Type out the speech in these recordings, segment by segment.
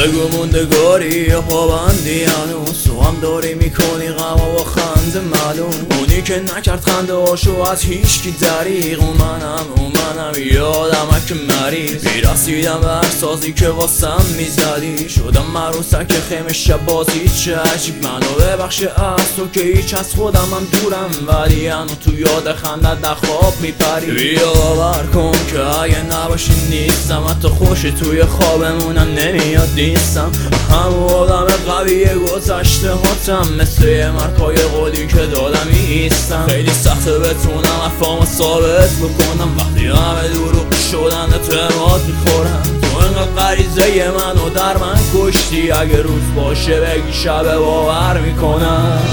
بگو موندگاری یا پابندی هنوز تو هم داری میکنی غم و خنده معلوم، اونی که نکرد خنده هاشو از هیچکی دریغ. اون منم یادمه که مریض میرسیدم به هر سازی که واسم میزدی، شدم مروسک خیمه شب بازی. چه عجیب منو ببخشه از تو که هیچ از خودم هم دورم، ولی هنو تو یاد خندت در خواب میپری. بیا باور کن که اگه نباشی نیستم، حتی خوشی توی خوابمونم نمیاد نیستم. همون آدم قوی گذشته هاتم، مثل یه مرکای قولی که دادم ایستم. خیلی سخته بتونم افهام ثابت بکنم، وقتی همه دروغ شدن اعتماد میخورم. تو اینقدر غریزه منو در من کشتی، اگه روز باشه بگی شب باور میکنم.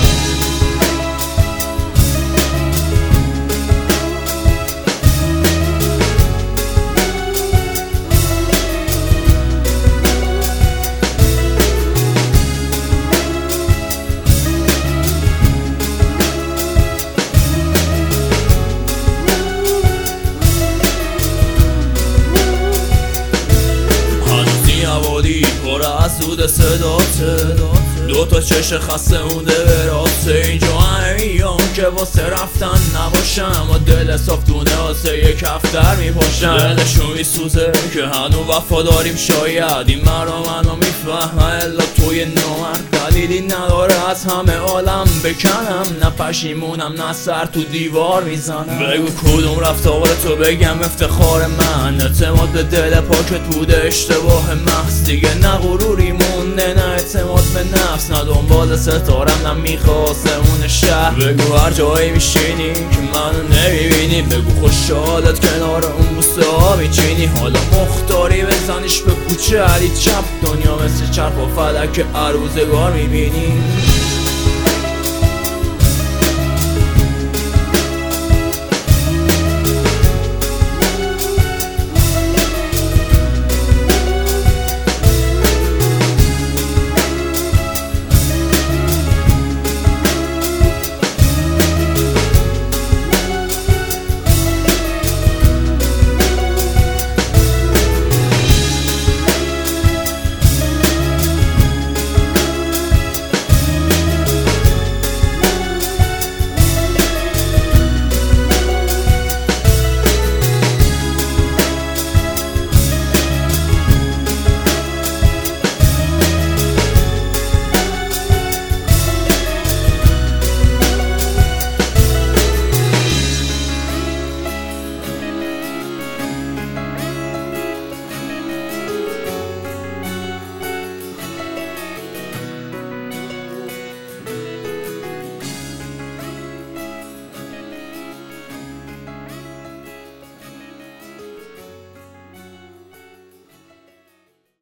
پر از دود صداته، دوتا چش خسته مونده به راسته. اینجا ایام که واسه رفتن نباشم، و دل صاف دونه واسه یک کفتر میپاشم. دلشون میسوزه که هنو وفاداریم، شاید این منو میفهمه الا توی نامرد. دلیلی نداره از همه عالم بکنم، نه پشیمونم نه سر تو دیوار میزنم. بگو کدوم رفتار تو بگم افتخار من، اعتماد به دل پاکت بوده اشتباه محض. دیگه نه غروری مونده نه اعتماد به نفس، نه دنبال ستارم نه میخواستمون شهر. بگو هر جایی میشینی که منو نمیبینی، بگو خوشحالت کنار اون بوسه ها میچینی. حالا مختاری بزنیش به کوچه علی چپ، دنیا مثل چرخ و فلک که هر روزگار میبینی.